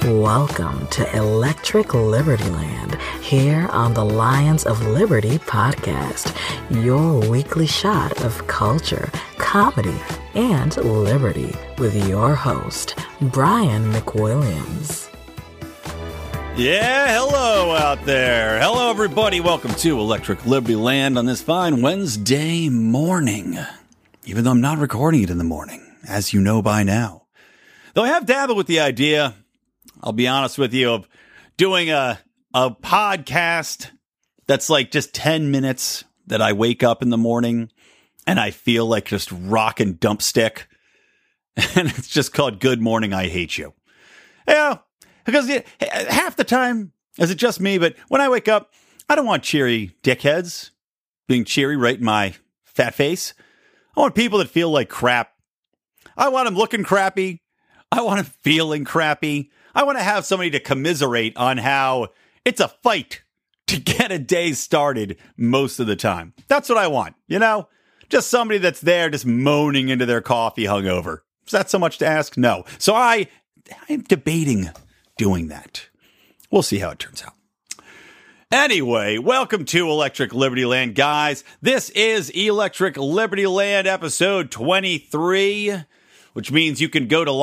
Welcome to Electric Liberty Land, here on the Lions of Liberty podcast, your weekly shot of culture, comedy, and liberty with your host, Brian McWilliams. Yeah, hello out there. Hello, everybody. Welcome to Electric Liberty Land on this fine Wednesday morning, even though I'm not recording it in the morning, as you know by now. Though I have dabbled with the idea, I'll be honest with you, of doing a podcast that's like just 10 minutes that I wake up in the morning and I feel like just rock and dump stick. And it's just called Good Morning, I Hate You. Yeah, because half the time, is it just me? But when I wake up, I don't want cheery dickheads being cheery right in my fat face. I want people that feel like crap. I want them looking crappy. I want them feeling crappy. I want to have somebody to commiserate on how it's a fight to get a day started most of the time. That's what I want, you know? Just somebody that's there just moaning into their coffee hungover. Is that so much to ask? No. So I'm debating doing that. We'll see how it turns out. Anyway, welcome to Electric Liberty Land, guys. This is Electric Liberty Land episode 23. Which means you can go to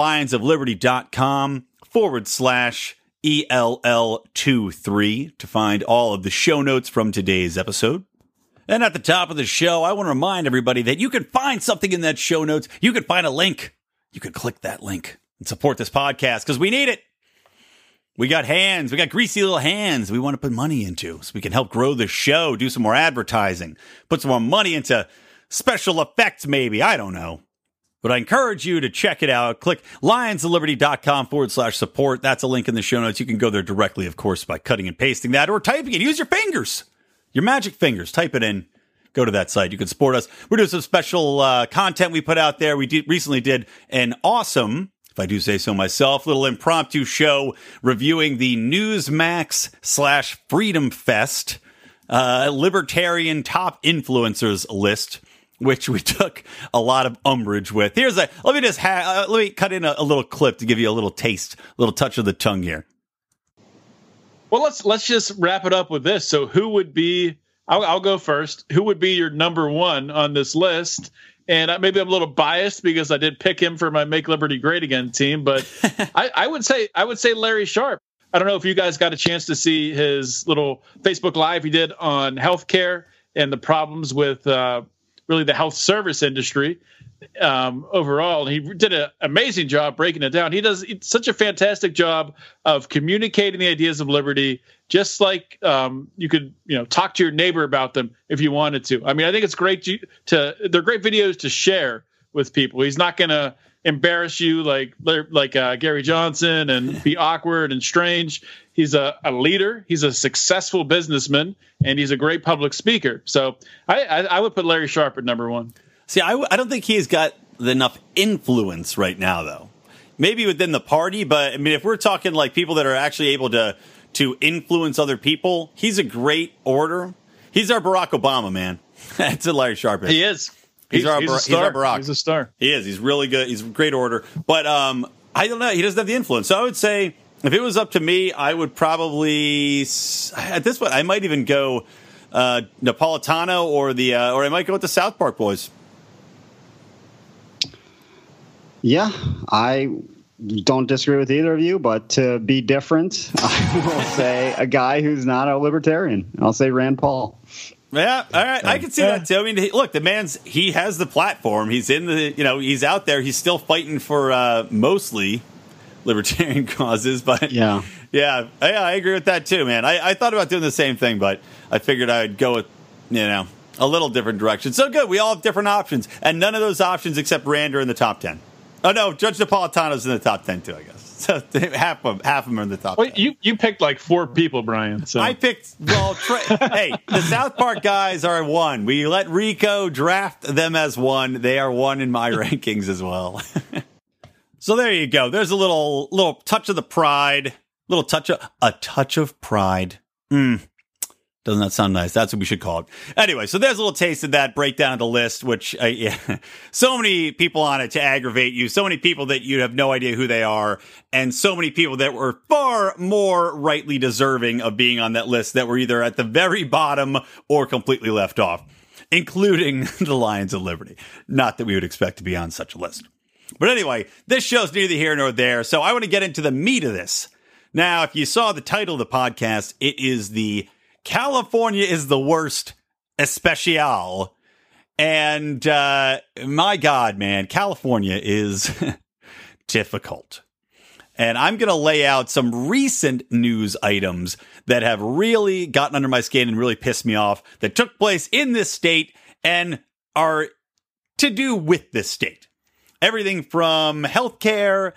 lionsofliberty.com/ELL23 to find all of the show notes from today's episode. And at the top of the show, I want to remind everybody that you can find something in that show notes. You can find a link. You can click that link and support this podcast because we need it. We got hands. We got greasy little hands we want to put money into so we can help grow the show, do some more advertising, put some more money into special effects maybe. I don't know. But I encourage you to check it out. Click lionsofliberty.com/support. That's a link in the show notes. You can go there directly, of course, by cutting and pasting that or typing it. Use your fingers, your magic fingers. Type it in. Go to that site. You can support us. We're doing some special content we put out there. We recently did an awesome, if I do say so myself, little impromptu show reviewing the Newsmax/Freedom Fest Libertarian Top Influencers list, which we took a lot of umbrage with. Let me cut in a little clip to give you a little taste, a little touch of the tongue here. Well, let's just wrap it up with this. So who would be, I'll go first. Who would be your number one on this list? And maybe I'm a little biased because I did pick him for my Make Liberty Great Again team, but I would say Larry Sharpe. I don't know if you guys got a chance to see his little Facebook Live he did on healthcare and the problems with really the health service industry overall. He did an amazing job breaking it down. He does such a fantastic job of communicating the ideas of liberty, just like you could, talk to your neighbor about them if you wanted to. I mean, I think it's great they're great videos to share with people. He's not going to embarrass you like Gary Johnson and be awkward and strange. He's a leader. He's a successful businessman, and he's a great public speaker. So I would put Larry Sharpe at number one. See, I don't think he's got enough influence right now, though. Maybe within the party, but I mean, if we're talking like people that are actually able to influence other people, he's a great orator. He's our Barack Obama, man. That's what Larry Sharpe is. He is. He's our Barack. He's a star. He is. He's really good. He's a great orator. But I don't know. He doesn't have the influence. So I would say, if it was up to me, I would probably, at this point, I might even go Napolitano or I might go with the South Park Boys. Yeah, I don't disagree with either of you, but to be different, I will say a guy who's not a libertarian. I'll say Rand Paul. Yeah, all right. I can see that too. I mean, look, he has the platform. He's in he's out there. He's still fighting for mostly libertarian causes, but yeah, I agree with that too, man. I thought about doing the same thing, but I figured I'd go with, a little different direction. So good. We all have different options, and none of those options except Rand are in the top 10. Oh no, Judge Napolitano's in the top 10 too, I guess. So half of them are in the top 10. You picked like 4 people, Brian. So. I picked, hey, the South Park guys are 1. We let Rico draft them as 1. They are 1 in my rankings as well. So there you go. There's a little touch of the pride, a touch of pride. Doesn't that sound nice? That's what we should call it. Anyway, so there's a little taste of that breakdown of the list, which so many people on it to aggravate you, so many people that you have no idea who they are, and so many people that were far more rightly deserving of being on that list that were either at the very bottom or completely left off, including the Lions of Liberty. Not that we would expect to be on such a list. But anyway, this show's neither here nor there, so I want to get into the meat of this. Now, if you saw the title of the podcast, it is the California is the Worst Especial. And my God, man, California is difficult. And I'm going to lay out some recent news items that have really gotten under my skin and really pissed me off that took place in this state and are to do with this state. Everything from healthcare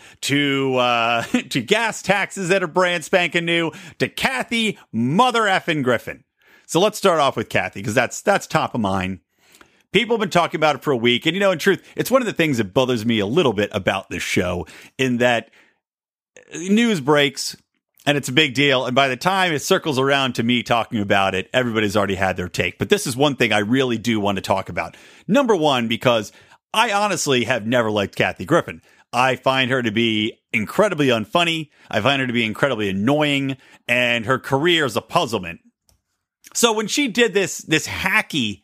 to gas taxes that are brand spanking new to Kathy mother effing Griffin. So let's start off with Kathy because that's top of mind. People have been talking about it for a week. And, in truth, it's one of the things that bothers me a little bit about this show in that news breaks and it's a big deal. And by the time it circles around to me talking about it, everybody's already had their take. But this is one thing I really do want to talk about. Number one, because I honestly have never liked Kathy Griffin. I find her to be incredibly unfunny. I find her to be incredibly annoying, and her career is a puzzlement. So when she did this hacky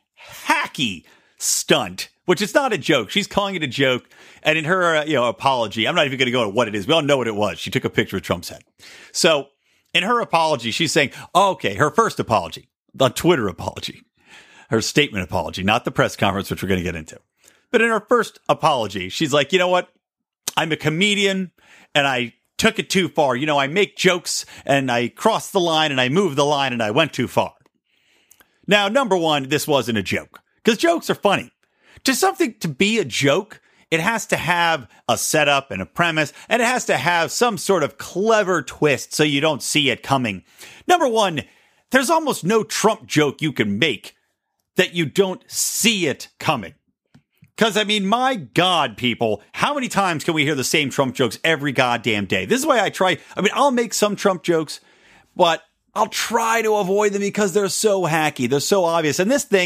stunt, which is not a joke, she's calling it a joke, and in her apology, I'm not even going to go into what it is. We all know what it was. She took a picture of Trump's head. So in her apology, she's saying, her first apology, the Twitter apology, her statement apology, not the press conference, which we're going to get into. But in her first apology, she's like, you know what? I'm a comedian and I took it too far. I make jokes and I crossed the line and I moved the line and I went too far. Now, number one, this wasn't a joke because jokes are funny. To be a joke, it has to have a setup and a premise, and it has to have some sort of clever twist so you don't see it coming. Number one, there's almost no Trump joke you can make that you don't see it coming. Because, my God, people, how many times can we hear the same Trump jokes every goddamn day? This is why I'll make some Trump jokes, but I'll try to avoid them because they're so hacky. They're so obvious. And this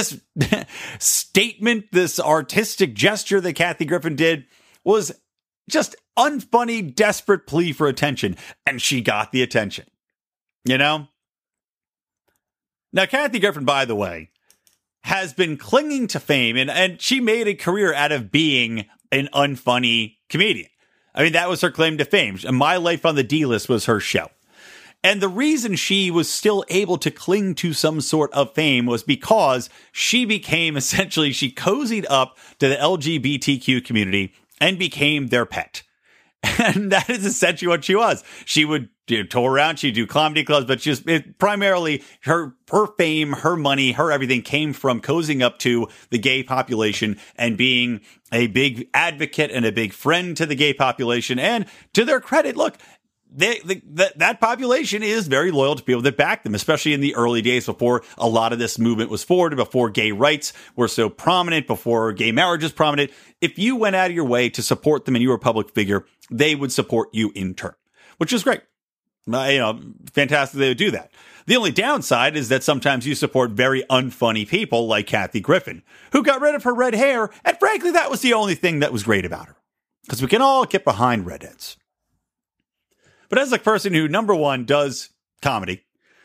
statement, this artistic gesture that Kathy Griffin did was just unfunny, desperate plea for attention. And she got the attention, Now, Kathy Griffin, by the way, has been clinging to fame, and she made a career out of being an unfunny comedian. That was her claim to fame. My Life on the D-List was her show. And the reason she was still able to cling to some sort of fame was because she became she cozied up to the LGBTQ community and became their pet. And that is essentially what she was. She would tour around, she'd do comedy clubs, but primarily her fame, her money, her everything came from cozying up to the gay population and being a big advocate and a big friend to the gay population. And to their credit, look, that population is very loyal to people that back them, especially in the early days before a lot of this movement was forwarded, before gay rights were so prominent, before gay marriage was prominent. If you went out of your way to support them and you were a public figure, they would support you in turn, which is great. Fantastic they would do that. The only downside is that sometimes you support very unfunny people like Kathy Griffin, who got rid of her red hair, and frankly, that was the only thing that was great about her. Because we can all get behind redheads. But as a person who, number one, does comedy,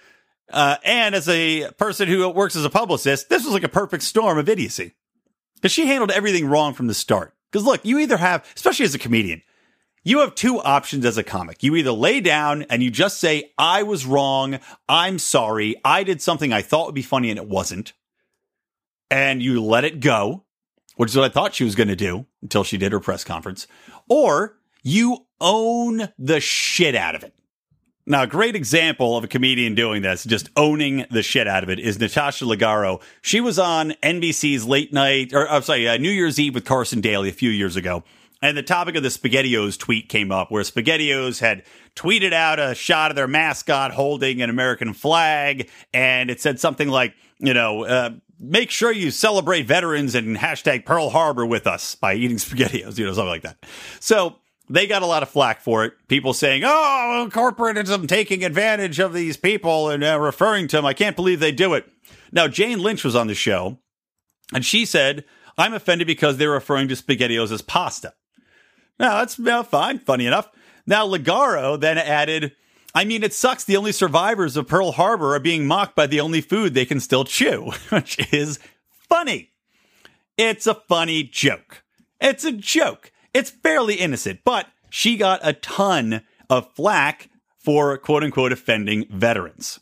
and as a person who works as a publicist, this was like a perfect storm of idiocy. Because she handled everything wrong from the start. Because look, you either have, especially as a comedian, you have two options as a comic. You either lay down and you just say, I was wrong, I'm sorry, I did something I thought would be funny and it wasn't. And you let it go, which is what I thought she was going to do until she did her press conference. Or you own the shit out of it. Now, a great example of a comedian doing this, just owning the shit out of it, is Natasha Leggero. She was on NBC's New Year's Eve with Carson Daly a few years ago. And the topic of the SpaghettiOs tweet came up, where SpaghettiOs had tweeted out a shot of their mascot holding an American flag. And it said something like, make sure you celebrate veterans and hashtag Pearl Harbor with us by eating SpaghettiOs, something like that. So they got a lot of flack for it. People saying, oh, corporatism taking advantage of these people and referring to them. I can't believe they do it. Now, Jane Lynch was on the show, and she said, I'm offended because they're referring to SpaghettiOs as pasta. Now, that's fine, funny enough. Now, Ligaro then added, I mean, it sucks the only survivors of Pearl Harbor are being mocked by the only food they can still chew, which is funny. It's a funny joke. It's a joke. It's fairly innocent, but she got a ton of flack for quote-unquote offending veterans.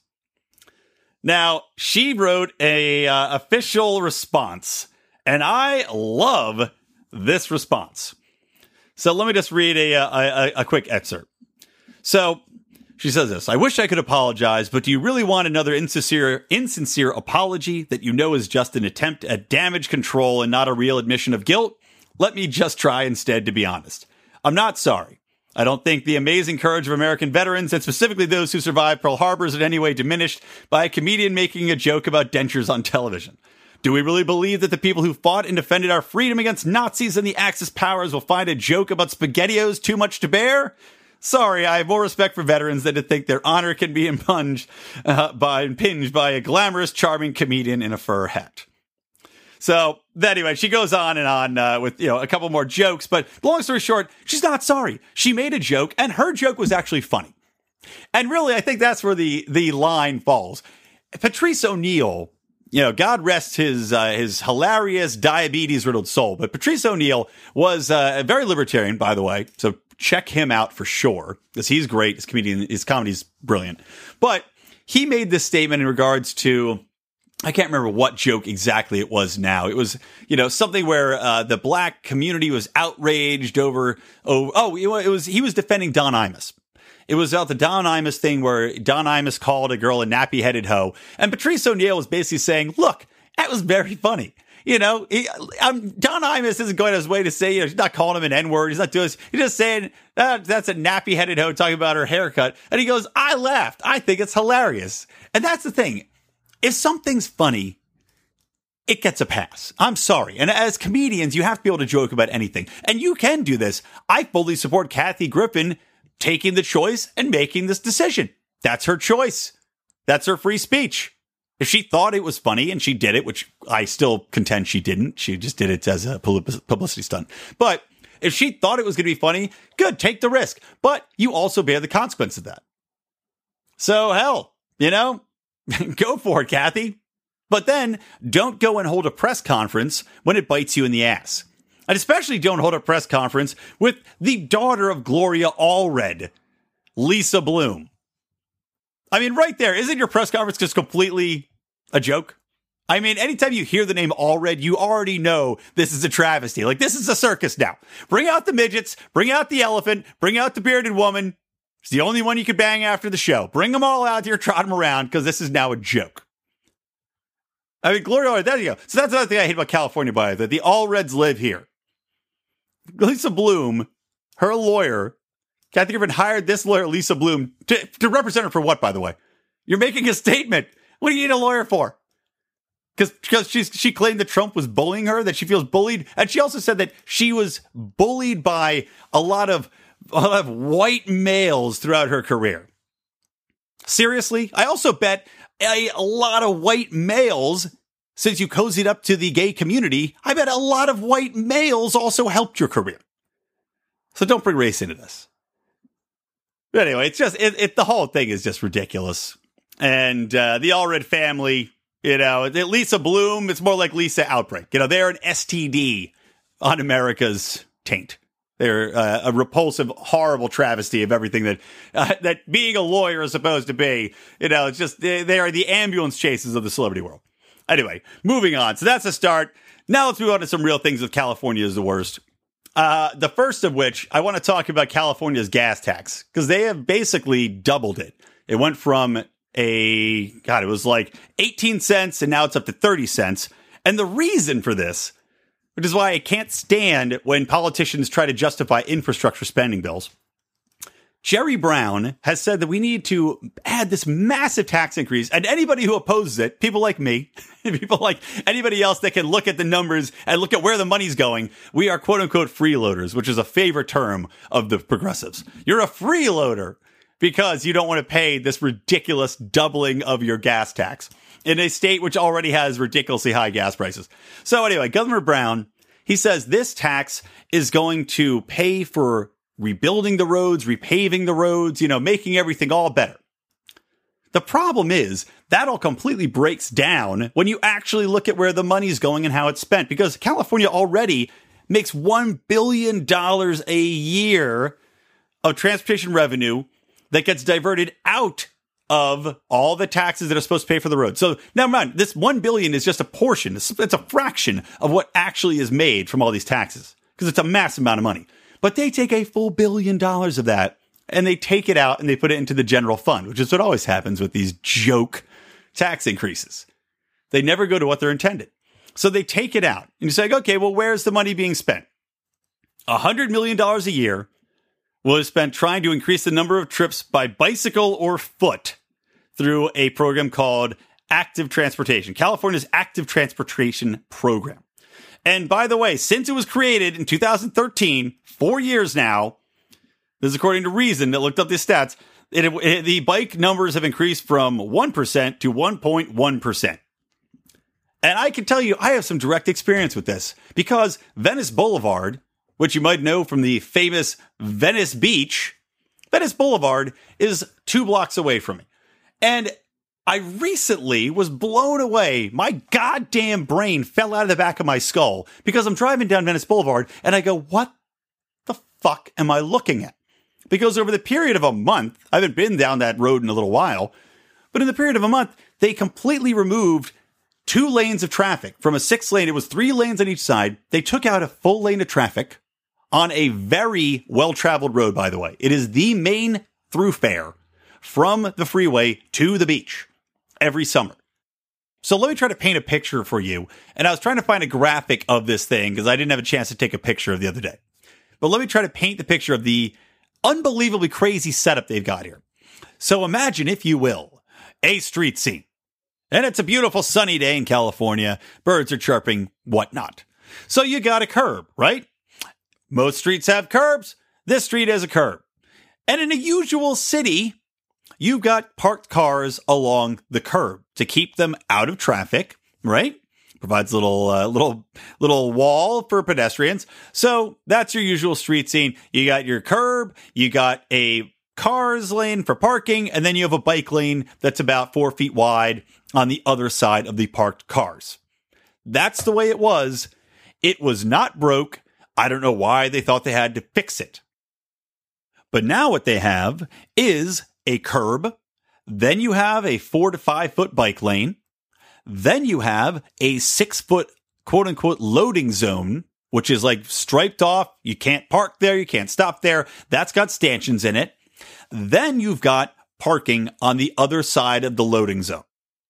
Now, she wrote a official response, and I love this response. So let me just read a quick excerpt. So she says this, I wish I could apologize, but do you really want another insincere apology that you know is just an attempt at damage control and not a real admission of guilt? Let me just try instead, to be honest. I'm not sorry. I don't think the amazing courage of American veterans, and specifically those who survived Pearl Harbor, is in any way diminished by a comedian making a joke about dentures on television. Do we really believe that the people who fought and defended our freedom against Nazis and the Axis powers will find a joke about SpaghettiOs too much to bear? Sorry, I have more respect for veterans than to think their honor can be impinged by a glamorous, charming comedian in a fur hat. So anyway, she goes on and on with a couple more jokes, but long story short, she's not sorry. She made a joke, and her joke was actually funny. And really, I think that's where the line falls. Patrice O'Neal, God rest his hilarious diabetes-riddled soul, but Patrice O'Neal was a very libertarian, by the way, so check him out for sure, because he's great. His comedy's brilliant. But he made this statement in regards to, I can't remember what joke exactly it was now. It was, something where the black community was outraged he was defending Don Imus. It was about the Don Imus thing where Don Imus called a girl a nappy-headed hoe. And Patrice O'Neal was basically saying, look, that was very funny. Don Imus isn't going out of his way to say, he's not calling him an N-word. He's not doing this. He's just saying, that's a nappy-headed hoe talking about her haircut. And he goes, I laughed. I think it's hilarious. And that's the thing. If something's funny, it gets a pass. I'm sorry. And as comedians, you have to be able to joke about anything. And you can do this. I fully support Kathy Griffin taking the choice and making this decision. That's her choice. That's her free speech. If she thought it was funny and she did it, which I still contend she didn't, she just did it as a publicity stunt. But if she thought it was going to be funny, good, take the risk. But you also bear the consequence of that. So hell, go for it, Kathy. But then don't go and hold a press conference when it bites you in the ass. And especially don't hold a press conference with the daughter of Gloria Allred, Lisa Bloom. I mean, right there, isn't your press conference just completely a joke? I mean, anytime you hear the name Allred, you already know this is a travesty. Like, this is a circus now. Bring out the midgets, bring out the elephant, bring out the bearded woman. It's the only one you could bang after the show. Bring them all out here, trot them around, because this is now a joke. I mean, Gloria Allred, there you go. So that's another thing I hate about California, by the way. The Allreds live here. Lisa Bloom, her lawyer, Kathy Griffin hired this lawyer, Lisa Bloom, to represent her for what, by the way? You're making a statement. What do you need a lawyer for? Because she claimed that Trump was bullying her, that she feels bullied. And she also said that she was bullied by a lot of white males throughout her career. Seriously? I also bet a lot of white males, since you cozied up to the gay community, I bet a lot of white males also helped your career. So don't bring race into this. But anyway, it's just, the whole thing is just ridiculous. And the Allred family, Lisa Bloom, it's more like Lisa Outbreak. They're an STD on America's taint. They're a repulsive, horrible travesty of everything that being a lawyer is supposed to be. It's just, they are the ambulance chases of the celebrity world. Anyway, moving on. So that's a start. Now let's move on to some real things with California is the worst. The first of which, I want to talk about California's gas tax, because they have basically doubled it. It went from it was like 18 cents, and now it's up to 30 cents. And the reason for this, which is why I can't stand when politicians try to justify infrastructure spending bills, Jerry Brown has said that we need to add this massive tax increase, and anybody who opposes it, people like me, people like anybody else that can look at the numbers and look at where the money's going, we are quote unquote freeloaders, which is a favorite term of the progressives. You're a freeloader because you don't want to pay this ridiculous doubling of your gas tax in a state which already has ridiculously high gas prices. So anyway, Governor Brown, he says this tax is going to pay for rebuilding the roads, repaving the roads, making everything all better. The problem is that all completely breaks down when you actually look at where the money's going and how it's spent, because California already makes $1 billion a year of transportation revenue that gets diverted out of all the taxes that are supposed to pay for the road. So never mind, this $1 billion is just a portion. It's a fraction of what actually is made from all these taxes, because it's a massive amount of money. But they take a full $1 billion of that and they take it out and they put it into the general fund, which is what always happens with these joke tax increases. They never go to what they're intended. So they take it out and you say, okay, well, where's the money being spent? $100 million a year was spent trying to increase the number of trips by bicycle or foot through a program called Active Transportation, California's Active Transportation Program. And by the way, since it was created in 2013, 4 years now, this is according to Reason that looked up the stats, the bike numbers have increased from 1% to 1.1%. And I can tell you, I have some direct experience with this because Venice Boulevard, which you might know from the famous Venice Beach, Venice Boulevard is 2 blocks away from me. And I recently was blown away. My goddamn brain fell out of the back of my skull because I'm driving down Venice Boulevard and I go, what the fuck am I looking at? Because over the period of a month, I haven't been down that road in a little while, but in the period of a month, they completely removed 2 lanes of traffic. From a 6-lane, it was 3 lanes on each side. They took out a full lane of traffic on a very well-traveled road, by the way. It is the main thoroughfare from the freeway to the beach every summer. So let me try to paint a picture for you. And I was trying to find a graphic of this thing because I didn't have a chance to take a picture of the other day. But let me try to paint the picture of the unbelievably crazy setup they've got here. So imagine, if you will, a street scene. And it's a beautiful sunny day in California. Birds are chirping, whatnot. So you got a curb, right? Most streets have curbs. This street has a curb. And in a usual city, you've got parked cars along the curb to keep them out of traffic, right? Provides a little wall for pedestrians. So that's your usual street scene. You got your curb, you got a cars lane for parking, and then you have a bike lane that's about 4 feet wide on the other side of the parked cars. That's the way it was. It was not broke. I don't know why they thought they had to fix it. But now what they have is a curb, then you have a 4 to 5 foot bike lane, then you have a 6 foot quote unquote loading zone, which is like striped off. You can't park there. You can't stop there. That's got stanchions in it. Then you've got parking on the other side of the loading zone.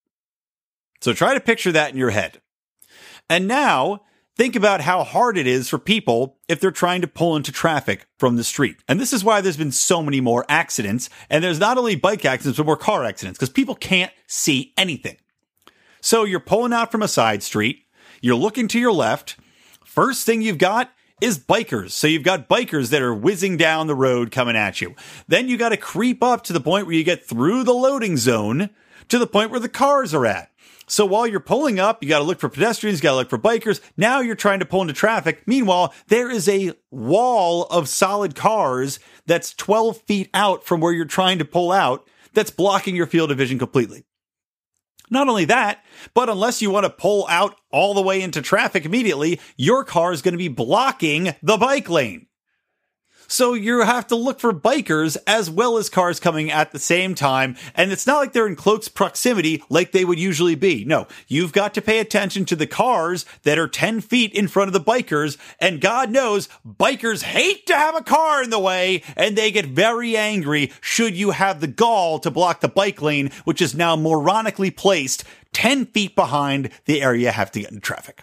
So try to picture that in your head. And now think about how hard it is for people if they're trying to pull into traffic from the street. And this is why there's been so many more accidents. And there's not only bike accidents, but more car accidents because people can't see anything. So you're pulling out from a side street. You're looking to your left. First thing you've got is bikers. So you've got bikers that are whizzing down the road coming at you. Then you got to creep up to the point where you get through the loading zone to the point where the cars are at. So while you're pulling up, you got to look for pedestrians, you got to look for bikers. Now you're trying to pull into traffic. Meanwhile, there is a wall of solid cars that's 12 feet out from where you're trying to pull out that's blocking your field of vision completely. Not only that, but unless you want to pull out all the way into traffic immediately, your car is going to be blocking the bike lane. So you have to look for bikers as well as cars coming at the same time. And it's not like they're in close proximity like they would usually be. No, you've got to pay attention to the cars that are 10 feet in front of the bikers. And God knows bikers hate to have a car in the way and they get very angry should you have the gall to block the bike lane, which is now moronically placed 10 feet behind the area you have to get into traffic.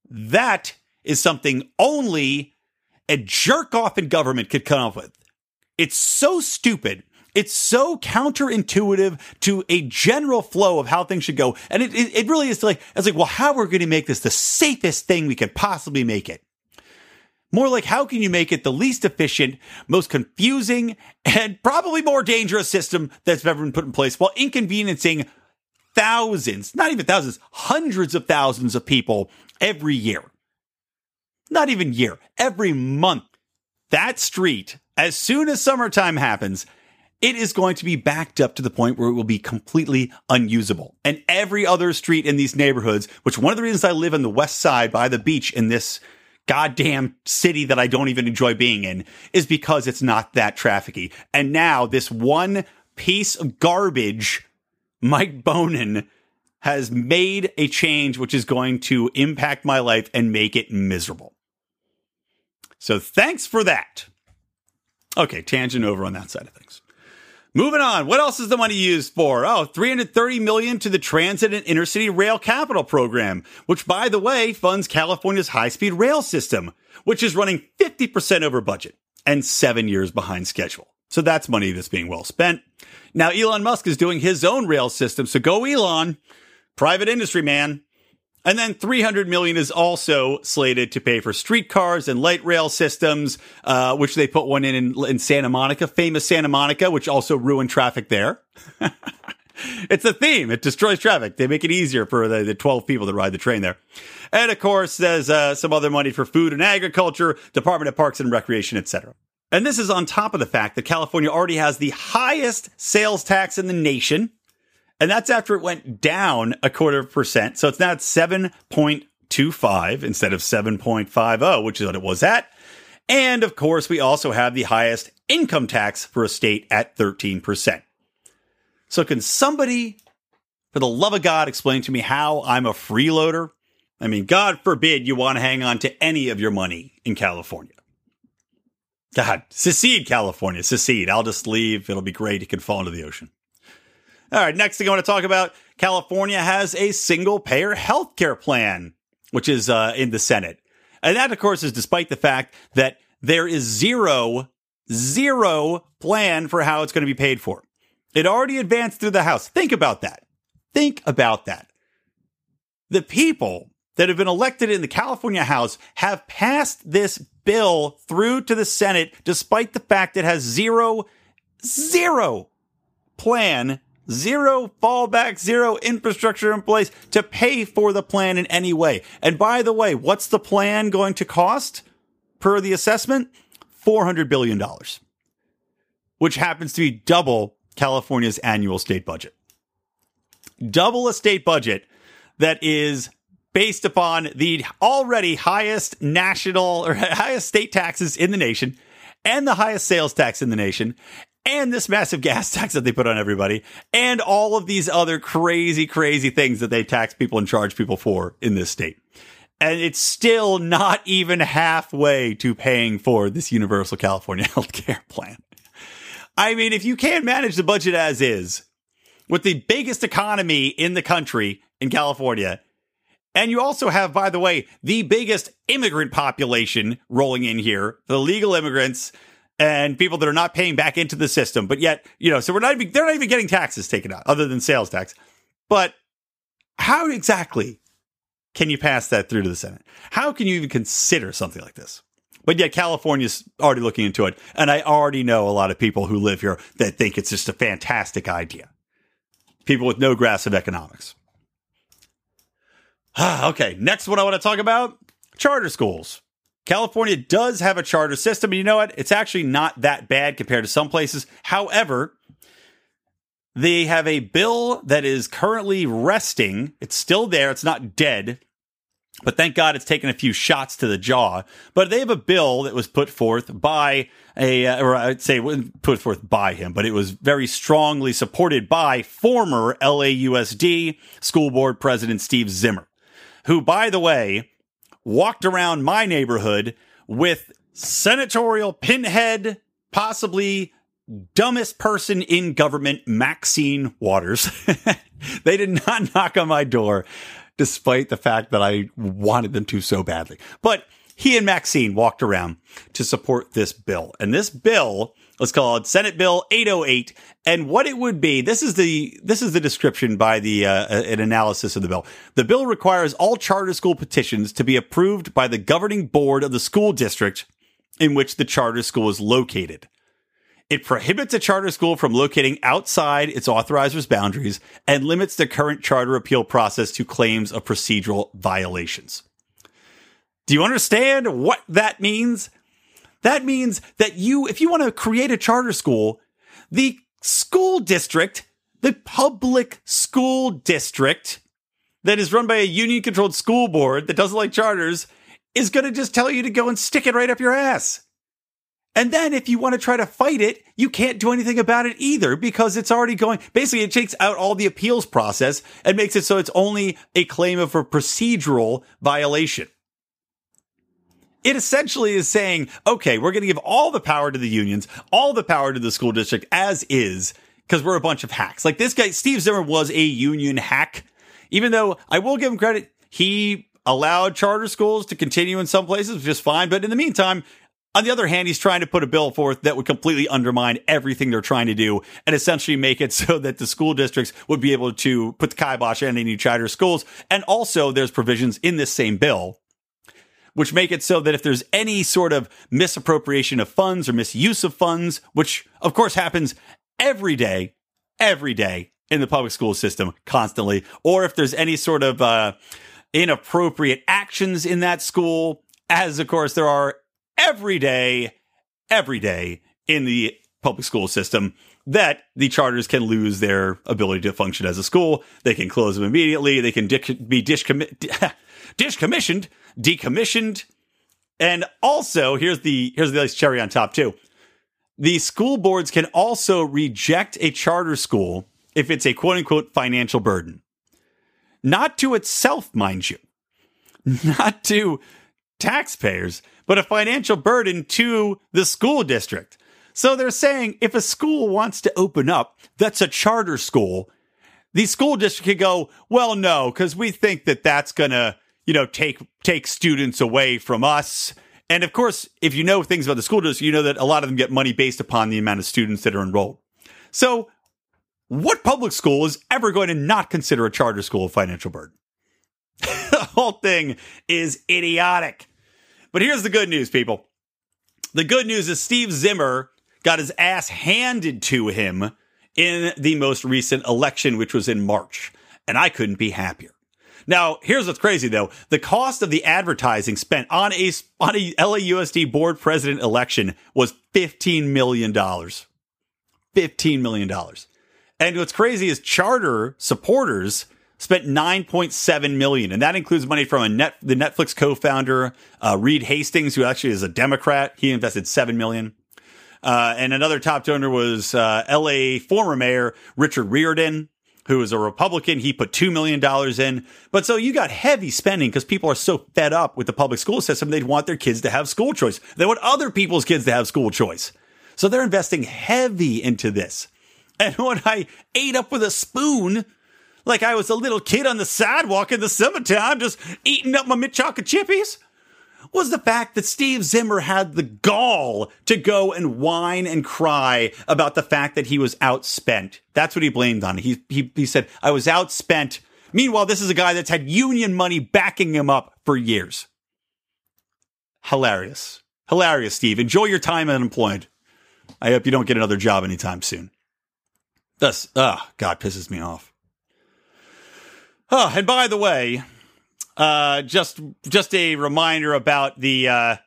That is something only a jerk off in government could come up with. It's so stupid. It's so counterintuitive to a general flow of how things should go. And it really is like, it's like, well, how are we going to make this the safest thing we could possibly make it? More like, how can you make it the least efficient, most confusing, and probably more dangerous system that's ever been put in place while inconveniencing thousands, not even thousands, hundreds of thousands of people every year. Not even year, every month. That street, as soon as summertime happens, it is going to be backed up to the point where it will be completely unusable. And every other street in these neighborhoods, which one of the reasons I live on the west side by the beach in this goddamn city that I don't even enjoy being in, is because it's not that trafficky. And now this one piece of garbage, Mike Bonin, has made a change which is going to impact my life and make it miserable. So thanks for that. Okay, tangent over on that side of things. Moving on. What else is the money used for? $330 million to the Transit and Intercity Rail Capital Program, which, by the way, funds California's high-speed rail system, which is running 50% over budget and 7 years behind schedule. So that's money that's being well spent. Now, Elon Musk is doing his own rail system. So go Elon, private industry man. And then $300 million is also slated to pay for streetcars and light rail systems, which they put one in Santa Monica, famous Santa Monica, which also ruined traffic there. It's a theme. It destroys traffic. They make it easier for the 12 people that ride the train there. And of course, there's some other money for food and agriculture, Department of Parks and Recreation, etc. And this is on top of the fact that California already has the highest sales tax in the nation. And that's after it went down 0.25%. So it's now at 7.25 instead of 7.50, which is what it was at. And of course, we also have the highest income tax for a state at 13%. So can somebody, for the love of God, explain to me how I'm a freeloader? I mean, God forbid you want to hang on to any of your money in California. God, secede, California, secede. I'll just leave. It'll be great. It can fall into the ocean. All right, next thing I want to talk about, California has a single-payer healthcare plan, which is in the Senate. And that, of course, is despite the fact that there is zero plan for how it's going to be paid for. It already advanced through the House. Think about that. Think about that. The people that have been elected in the California House have passed this bill through to the Senate, despite the fact it has zero plan, zero fallback, zero infrastructure in place to pay for the plan in any way. And by the way, what's the plan going to cost per the assessment? $400 billion, which happens to be double California's annual state budget. Double a state budget that is based upon the already highest national or highest state taxes in the nation and the highest sales tax in the nation, and this massive gas tax that they put on everybody, and all of these other crazy things that they tax people and charge people for in this state. And it's still not even halfway to paying for this universal California healthcare plan. I mean, if you can't manage the budget as is, with the biggest economy in the country in California, and you also have, by the way, the biggest immigrant population rolling in here, the legal immigrants, and people that are not paying back into the system, but yet, so they're not even getting taxes taken out other than sales tax. But how exactly can you pass that through to the Senate? How can you even consider something like this? But yet California's already looking into it. And I already know a lot of people who live here that think it's just a fantastic idea. People with no grasp of economics. Okay, next one I want to talk about, charter schools. California does have a charter system, and you know what? It's actually not that bad compared to some places. However, they have a bill that is currently resting. It's still there. It's not dead. But thank God it's taken a few shots to the jaw. But they have a bill that was put forth by or I'd say it wasn't put forth by him, but it was very strongly supported by former LAUSD school board president Steve Zimmer, who, by the way, walked around my neighborhood with senatorial pinhead, possibly dumbest person in government, Maxine Waters. They did not knock on my door, despite the fact that I wanted them to so badly. But he and Maxine walked around to support this bill. And this bill was called Senate Bill 808. And what it would be, this is the description by an analysis of the bill. The bill requires all charter school petitions to be approved by the governing board of the school district in which the charter school is located. It prohibits a charter school from locating outside its authorizer's boundaries and limits the current charter appeal process to claims of procedural violations. Do you understand what that means? That means that if you want to create a charter school, the school district, the public school district that is run by a union-controlled school board that doesn't like charters is going to just tell you to go and stick it right up your ass. And then if you want to try to fight it, you can't do anything about it either because it's already going. Basically, it takes out all the appeals process and makes it so it's only a claim of a procedural violation. It essentially is saying, okay, we're going to give all the power to the unions, all the power to the school district as is, because we're a bunch of hacks. Like this guy, Steve Zimmer, was a union hack, even though I will give him credit. He allowed charter schools to continue in some places, which is fine. But in the meantime, on the other hand, he's trying to put a bill forth that would completely undermine everything they're trying to do and essentially make it so that the school districts would be able to put the kibosh on any charter schools. And also there's provisions in this same bill which make it so that if there's any sort of misappropriation of funds or misuse of funds, which of course happens every day in the public school system constantly, or if there's any sort of inappropriate actions in that school, as of course there are every day in the public school system, that the charters can lose their ability to function as a school. They can close them immediately. They can be decommissioned. And also, here's the nice cherry on top too. The school boards can also reject a charter school if it's a quote unquote financial burden. Not to itself, mind you. Not to taxpayers, but a financial burden to the school district. So they're saying if a school wants to open up, that's a charter school, the school district could go, well, no, because we think that that's going to, take students away from us. And of course, if you know things about the school district, you know that a lot of them get money based upon the amount of students that are enrolled. So what public school is ever going to not consider a charter school a financial burden? The whole thing is idiotic. But here's the good news, people. The good news is Steve Zimmer got his ass handed to him in the most recent election, which was in March. And I couldn't be happier. Now, here's what's crazy, though. The cost of the advertising spent on a LAUSD board president election was $15 million. $15 million. And what's crazy is charter supporters spent $9.7 million. And that includes money from the Netflix co-founder, Reed Hastings, who actually is a Democrat. He invested $7 million. And another top donor was LA former mayor Richard Riordan, who is a Republican. He put $2 million in. But so you got heavy spending because people are so fed up with the public school system. They'd want their kids to have school choice. They want other people's kids to have school choice. So they're investing heavy into this. And when I ate up with a spoon, like I was a little kid on the sidewalk in the summertime, just eating up my mint chocolate chippies, was the fact that Steve Zimmer had the gall to go and whine and cry about the fact that he was outspent. That's what he blamed on. He said, I was outspent. Meanwhile, this is a guy that's had union money backing him up for years. Hilarious. Hilarious, Steve. Enjoy your time unemployed. I hope you don't get another job anytime soon. God, pisses me off. Oh, and by the way, just a reminder about the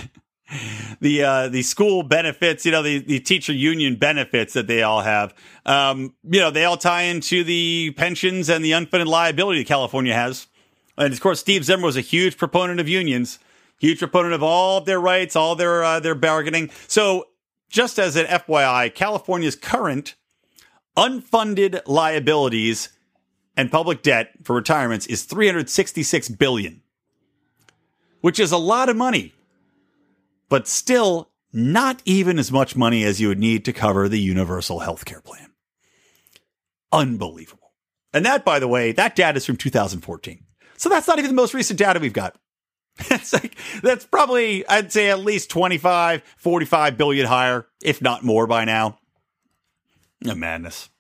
school benefits, the teacher union benefits that they all have. They all tie into the pensions and the unfunded liability that California has. And of course, Steve Zimmer was a huge proponent of unions, huge proponent of all of their rights, all their bargaining. So just as an FYI, California's current unfunded liabilities and public debt for retirements is $366 billion, which is a lot of money, but still not even as much money as you would need to cover the universal health care plan. Unbelievable. And that, by the way, that data is from 2014. So that's not even the most recent data we've got. That's probably, I'd say, at least 25, 45 billion higher, if not more by now. A madness.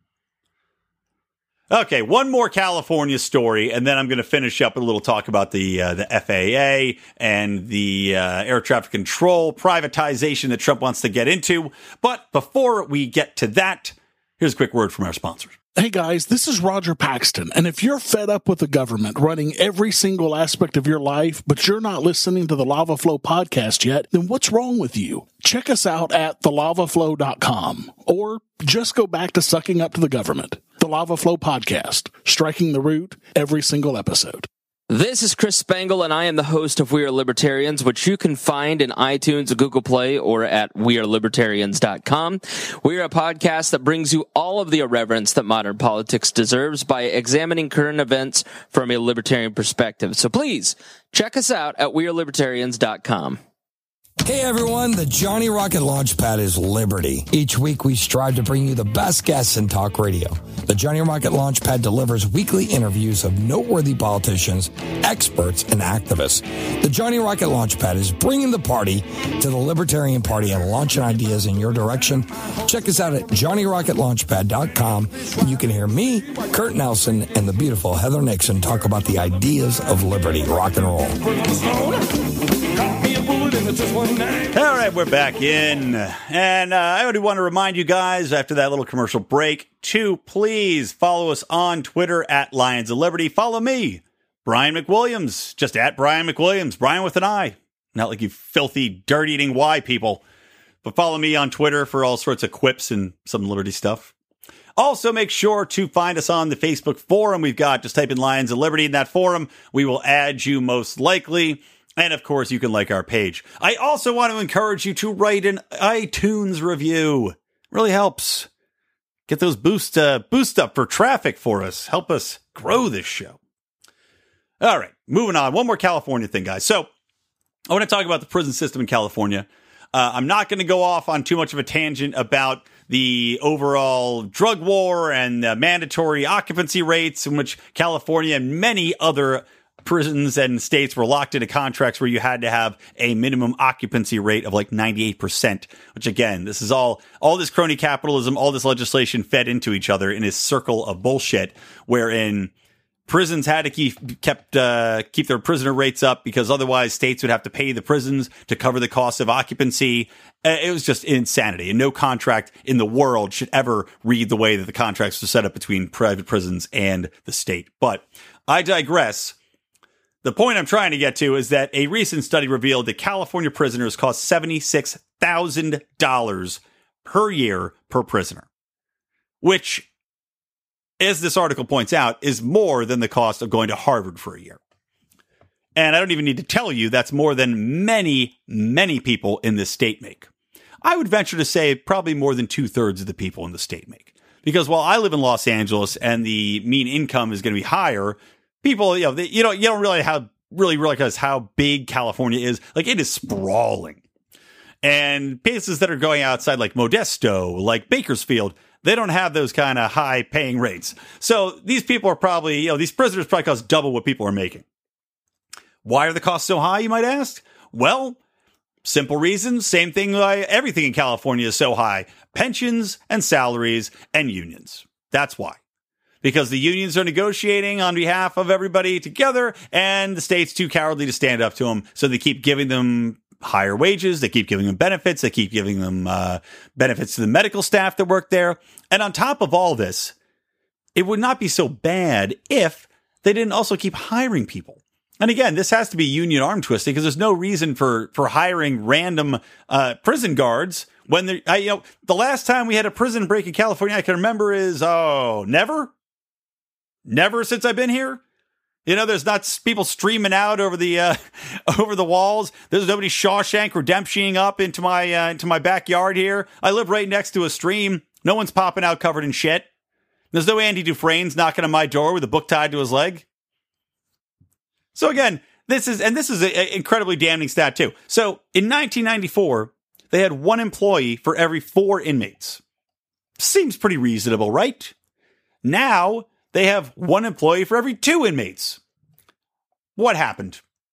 Okay, one more California story, and then I'm going to finish up with a little talk about the FAA and the air traffic control privatization that Trump wants to get into. But before we get to that, here's a quick word from our sponsors. Hey guys, this is Roger Paxton, and if you're fed up with the government running every single aspect of your life, but you're not listening to the Lava Flow podcast yet, then what's wrong with you? Check us out at thelavaflow.com, or just go back to sucking up to the government. The Lava Flow podcast, striking the root every single episode. This is Chris Spangle, and I am the host of We Are Libertarians, which you can find in iTunes, Google Play, or at wearelibertarians.com. We are a podcast that brings you all of the irreverence that modern politics deserves by examining current events from a libertarian perspective. So please, check us out at wearelibertarians.com. Hey everyone, the Johnny Rocket Launchpad is Liberty. Each week we strive to bring you the best guests in talk radio. The Johnny Rocket Launchpad delivers weekly interviews of noteworthy politicians, experts, and activists. The Johnny Rocket Launchpad is bringing the party to the Libertarian Party and launching ideas in your direction. Check us out at johnnyrocketlaunchpad.com, and you can hear me, Kurt Nelson, and the beautiful Heather Nixon talk about the ideas of liberty, rock and roll. All right, we're back in. And I already want to remind you guys, after that little commercial break, to please follow us on Twitter at Lions of Liberty. Follow me, Brian McWilliams, just at Brian McWilliams, Brian with an I. Not like you filthy, dirt-eating Y people. But follow me on Twitter for all sorts of quips and some Liberty stuff. Also, make sure to find us on the Facebook forum. We've got, just type in Lions of Liberty in that forum. We will add you most likely. And, of course, you can like our page. I also want to encourage you to write an iTunes review. It really helps. Get those boost up for traffic for us. Help us grow this show. All right, moving on. One more California thing, guys. So I want to talk about the prison system in California. I'm not going to go off on too much of a tangent about the overall drug war and the mandatory occupancy rates in which California and many other prisons and states were locked into contracts where you had to have a minimum occupancy rate of like 98%, which again, this is all this crony capitalism, all this legislation fed into each other in a circle of bullshit wherein prisons had to keep their prisoner rates up because otherwise states would have to pay the prisons to cover the cost of occupancy. It was just insanity, and no contract in the world should ever read the way that the contracts are set up between private prisons and the state. But I digress. The point I'm trying to get to is that a recent study revealed that California prisoners cost $76,000 per year per prisoner, which, as this article points out, is more than the cost of going to Harvard for a year. And I don't even need to tell you that's more than many, many people in this state make. I would venture to say probably more than 2/3 of the people in the state make. Because while I live in Los Angeles and the mean income is going to be higher, people, you don't really realize how big California is. Like, it is sprawling. And places that are going outside, like Modesto, like Bakersfield, they don't have those kind of high paying rates. So these people are probably, these prisoners probably cost double what people are making. Why are the costs so high, you might ask? Well, simple reasons. Same thing why everything in California is so high. Pensions and salaries and unions. That's why. Because the unions are negotiating on behalf of everybody together, and the state's too cowardly to stand up to them. So they keep giving them higher wages. They keep giving them benefits. They keep giving them benefits to the medical staff that work there. And on top of all this, it would not be so bad if they didn't also keep hiring people. And again, this has to be union arm twisting because there's no reason for hiring random prison guards when the last time we had a prison break in California I can remember is never since I've been here. There's not people streaming out over the walls. There's nobody Shawshank Redemptioning up into my backyard here. I live right next to a stream. No one's popping out covered in shit. There's no Andy Dufresne's knocking on my door with a book tied to his leg. So again, this is an incredibly damning stat too. So in 1994, they had one employee for every 4 inmates. Seems pretty reasonable, right? Now they have one employee for every 2 inmates. What happened?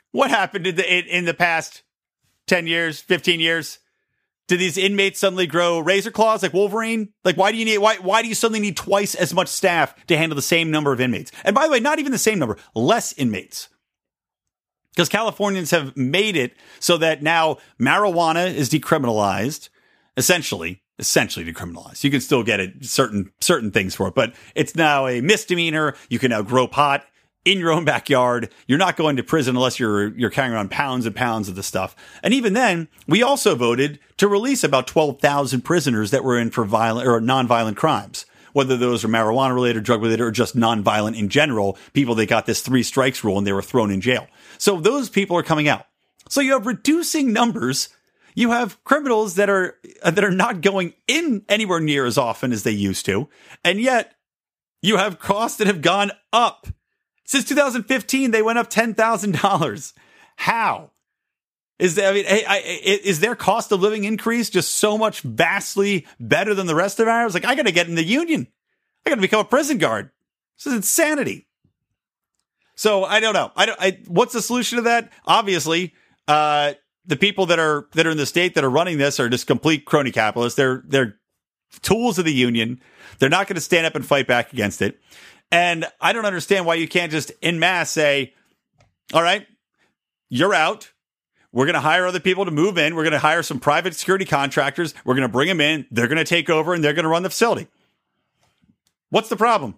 What happened in the past 10 years, 15 years? Did these inmates suddenly grow razor claws like Wolverine? Like, why do you suddenly need twice as much staff to handle the same number of inmates? And by the way, not even the same number, less inmates. Because Californians have made it so that now marijuana is decriminalized, essentially decriminalized. You can still get it, certain things for it, but it's now a misdemeanor. You can now grow pot in your own backyard. You're not going to prison unless you're carrying around pounds and pounds of the stuff. And even then, we also voted to release about 12,000 prisoners that were in for violent or non-violent crimes, whether those are marijuana related, drug related, or just non-violent in general. People that got this 3 strikes rule and they were thrown in jail. So those people are coming out. So you have reducing numbers. You have criminals that are not going in anywhere near as often as they used to. And yet you have costs that have gone up. Since 2015, they went up $10,000. How? Is their cost of living increase just so much vastly better than the rest of ours? Like, I got to get in the union. I got to become a prison guard. This is insanity. So I don't know. What's the solution to that? Obviously, the people that are in the state that are running this are just complete crony capitalists. They're tools of the union. They're not going to stand up and fight back against it. And I don't understand why you can't just en masse say, all right, you're out. We're going to hire other people to move in. We're going to hire some private security contractors. We're going to bring them in. They're going to take over and they're going to run the facility. What's the problem?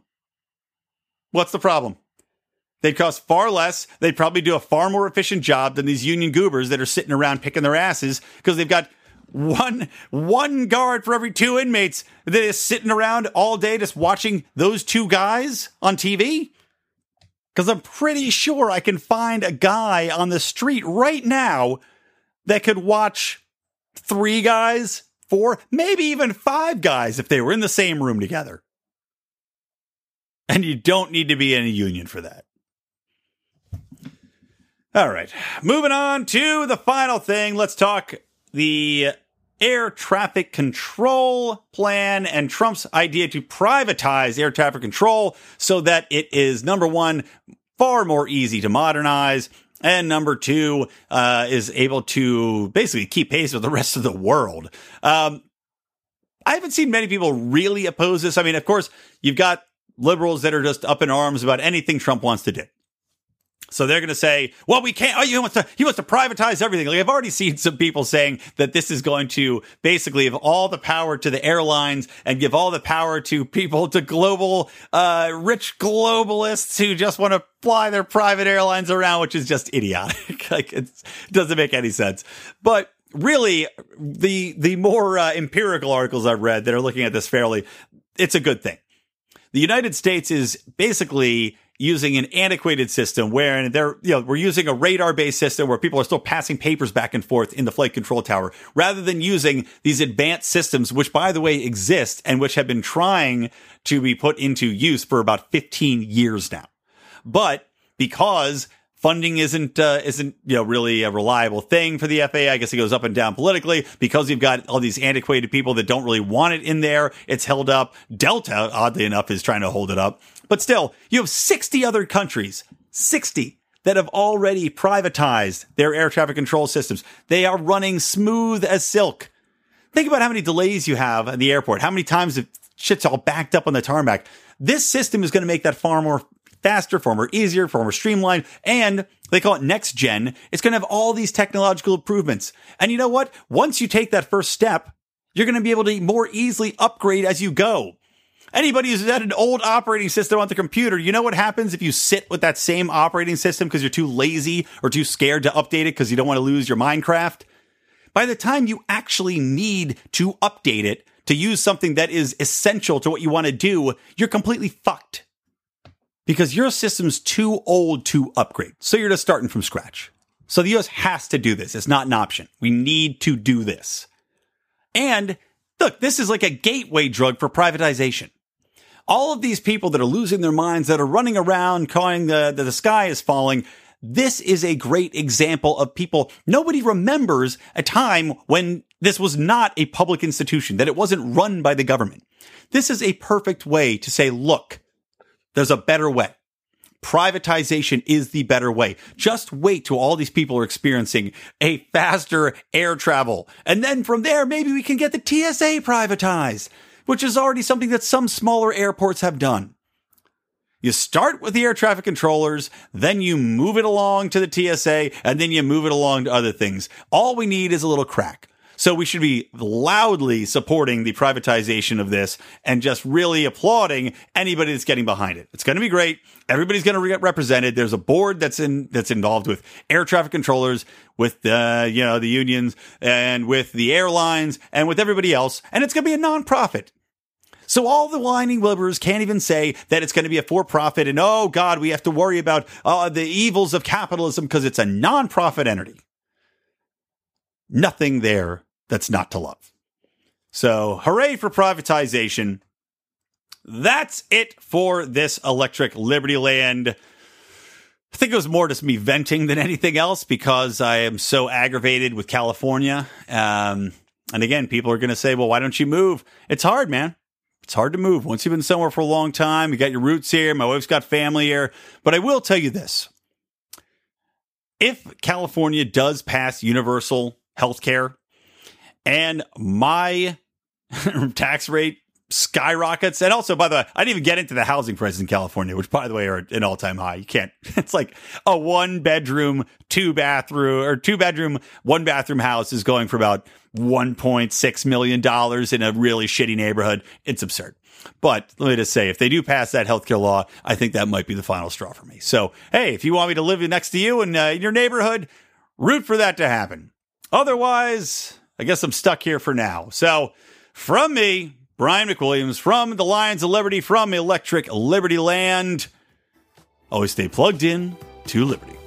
They'd cost far less. They'd probably do a far more efficient job than these union goobers that are sitting around picking their asses because they've got one guard for every 2 inmates that is sitting around all day just watching those 2 guys on TV. Because I'm pretty sure I can find a guy on the street right now that could watch 3 guys, 4, maybe even 5 guys if they were in the same room together. And you don't need to be in a union for that. All right, moving on to the final thing. Let's talk the air traffic control plan and Trump's idea to privatize air traffic control so that it is, number one, far more easy to modernize, and number 2, is able to basically keep pace with the rest of the world. I haven't seen many people really oppose this. I mean, of course, you've got liberals that are just up in arms about anything Trump wants to do. So they're going to say, well, we can't. Oh, he wants to privatize everything. Like, I've already seen some people saying that this is going to basically give all the power to the airlines and give all the power to people, to global, rich globalists who just want to fly their private airlines around, which is just idiotic. Like, it doesn't make any sense. But really, the more empirical articles I've read that are looking at this fairly, it's a good thing. The United States is basically using an antiquated system where we're using a radar-based system where people are still passing papers back and forth in the flight control tower, rather than using these advanced systems, which, by the way, exist and which have been trying to be put into use for about 15 years now. But because funding isn't really a reliable thing for the FAA. I guess it goes up and down politically because you've got all these antiquated people that don't really want it in there. It's held up. Delta, oddly enough, is trying to hold it up. But still, you have 60 other countries, 60, that have already privatized their air traffic control systems. They are running smooth as silk. Think about how many delays you have at the airport, how many times shit's all backed up on the tarmac. This system is going to make that far more faster, far more easier, far more streamlined, and they call it next gen. It's going to have all these technological improvements. And you know what? Once you take that first step, you're going to be able to more easily upgrade as you go. Anybody who's had an old operating system on the computer, you know what happens if you sit with that same operating system because you're too lazy or too scared to update it because you don't want to lose your Minecraft? By the time you actually need to update it to use something that is essential to what you want to do, you're completely fucked. Because your system's too old to upgrade. So you're just starting from scratch. So the U.S. has to do this. It's not an option. We need to do this. And look, this is like a gateway drug for privatization. All of these people that are losing their minds, that are running around calling the sky is falling, this is a great example of people. Nobody remembers a time when this was not a public institution, that it wasn't run by the government. This is a perfect way to say, look, there's a better way. Privatization is the better way. Just wait till all these people are experiencing a faster air travel. And then from there, maybe we can get the TSA privatized, which is already something that some smaller airports have done. You start with the air traffic controllers, then you move it along to the TSA, and then you move it along to other things. All we need is a little crack. So we should be loudly supporting the privatization of this and just really applauding anybody that's getting behind it. It's going to be great. Everybody's going to get represented. There's a board that's involved with air traffic controllers, with the unions, and with the airlines, and with everybody else. And it's going to be a nonprofit. So all the whining livers can't even say that it's going to be a for-profit and, oh, God, we have to worry about the evils of capitalism because it's a nonprofit entity. Nothing there that's not to love. So hooray for privatization. That's it for this Electric Liberty Land. I think it was more just me venting than anything else because I am so aggravated with California. And again, people are going to say, well, why don't you move? It's hard, man. It's hard to move. Once you've been somewhere for a long time, you got your roots here. My wife's got family here. But I will tell you this. If California does pass universal health care and my tax rate skyrockets, and also, by the way, I didn't even get into the housing prices in California, which, by the way, are an all-time high. You can't. It's like a 1-bedroom, 2-bedroom, 1-bathroom house is going for about $1.6 million in a really shitty neighborhood. It's absurd. But let me just say, if they do pass that healthcare law, I think that might be the final straw for me. So, hey, if you want me to live next to you in your neighborhood, root for that to happen. Otherwise, I guess I'm stuck here for now. So, from me, Brian McWilliams, from the Lions of Liberty, from Electric Liberty Land, always stay plugged in to Liberty.